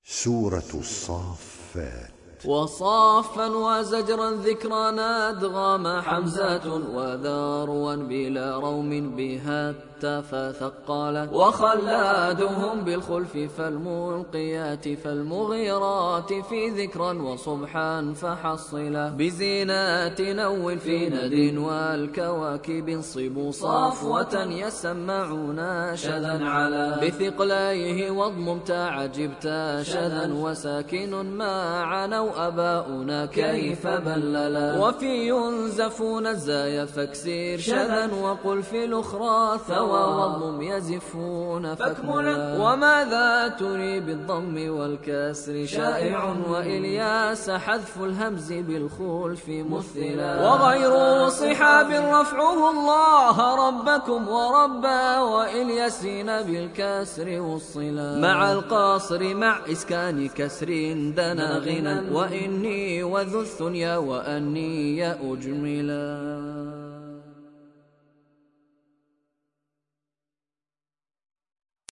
سورة الصافات. وصافا وزجرا ذكرا أدغام حمزة وذاروا بلا روم بها فثقلت وخلادهم بالخلف فالملقيات فالمغيرات في ذكرا وصبحا فحصلا بزينات نول في ند والكواكب صبوا صافوة يسمعون شذا على بثقليه واضمم تعجبت شذا وساكن ما عنوا أباؤنا كيف بللا وفي ينزفون الزايا فاكسير شذا وقل في الأخرى ثوى وضم يزفون فاكملا وماذا تري بالضم والكسر شائع وإلياس حذف الهمز بالخلف مثلا وغير صحاب رفعه الله ربكم وربا وإلياسين بالكسر والصلا مع القاصر مع إسكان كسر دنا غنى وإني وذو الثنيا وأني أجملا.